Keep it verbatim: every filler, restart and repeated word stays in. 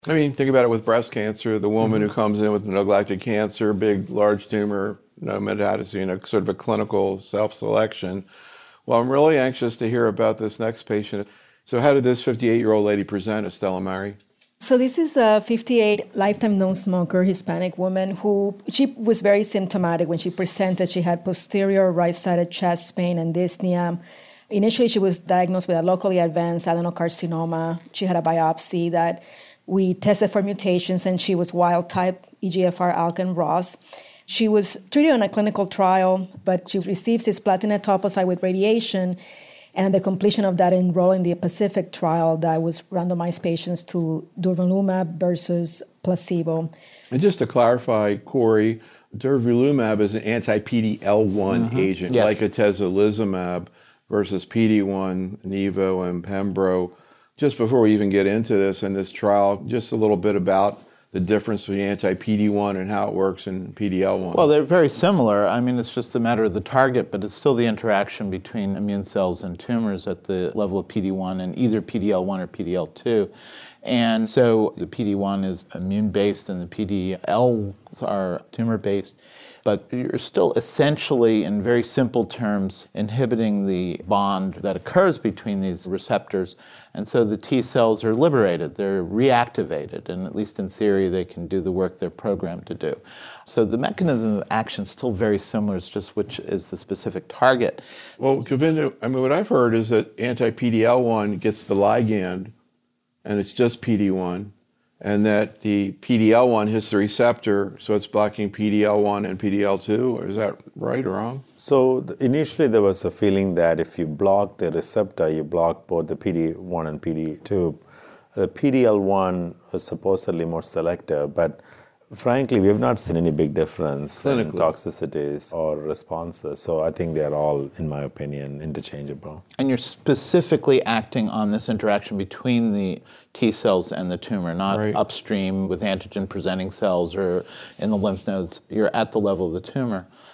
I mean, think about it with breast cancer. The woman mm-hmm. who comes in with neglected cancer, big, large tumor, no metastases, you know, sort of a clinical self-selection. Well, I'm really anxious to hear about this next patient. So how did this fifty-eight-year-old lady present, Estela Mari? So this is a fifty-eight lifetime non-smoker Hispanic woman who, she was very symptomatic when she presented. She had posterior right-sided chest pain and dyspnea. Initially, she was diagnosed with a locally advanced adenocarcinoma. She had a biopsy that we tested for mutations, and she was wild-type E G F R, A L K, and R O S. She was treated on a clinical trial, but she received cisplatin etoposide with radiation, and at the completion of that, enrolled in the Pacific trial that was randomized patients to durvalumab versus placebo. And just to clarify, Corey, durvalumab is an anti-P D L one mm-hmm. agent, yes. like atezolizumab versus P D one, Nivo, and Pembro. Just before we even get into this and this trial, just a little bit about the difference between anti-P D one and how it works in P D L one. Well, they're very similar. I mean, it's just a matter of the target, but it's still the interaction between immune cells and tumors at the level of P D one and either P D L one or P D L two. And so the P D one is immune-based and the P D Ls are tumor-based. But you're still essentially, in very simple terms, inhibiting the bond that occurs between these receptors. And so the T cells are liberated, they're reactivated, and at least in theory, they can do the work they're programmed to do. So the mechanism of action is still very similar, it's just which is the specific target. Well, Govinda, I mean, what I've heard is that anti-P D L one gets the ligand, and it's just P D one. And that the P D L one hits the receptor, so it's blocking P D L one and P D L two, or is that right or wrong? So the, initially there was a feeling that if you block the receptor, you block both the P D one and P D two. The P D L one was supposedly more selective, but frankly, we have not seen any big difference Clinically. in toxicities or responses. So I think they're all, in my opinion, interchangeable. And you're specifically acting on this interaction between the T cells and the tumor, not right. upstream with antigen-presenting cells or in the lymph nodes. You're at the level of the tumor.